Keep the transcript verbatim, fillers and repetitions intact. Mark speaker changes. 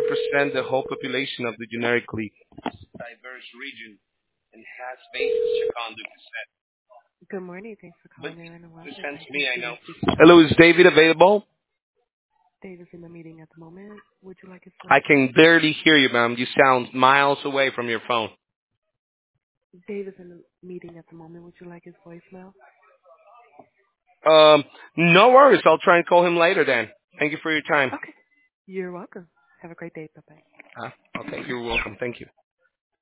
Speaker 1: represent the whole population of the generically diverse region and has basis Chacondu cassette.
Speaker 2: Good morning. Thanks for
Speaker 1: But
Speaker 2: calling Aaron and Wells.
Speaker 1: presents
Speaker 2: I
Speaker 1: me, I
Speaker 2: Steven
Speaker 1: know.
Speaker 2: speaking.
Speaker 1: Hello, is David available?
Speaker 2: Dave is in the meeting at the moment. Would you like his
Speaker 1: I
Speaker 2: voicemail?
Speaker 1: can barely hear you, ma'am. You sound miles away from your phone.
Speaker 2: Dave is in the meeting at the moment. Would you like his voicemail?
Speaker 1: Um, no worries. I'll try and call him later then. Thank you for your time.
Speaker 2: Okay. You're welcome. Have a great day. Bye-bye.
Speaker 1: Huh? Okay, you're welcome. Thank you.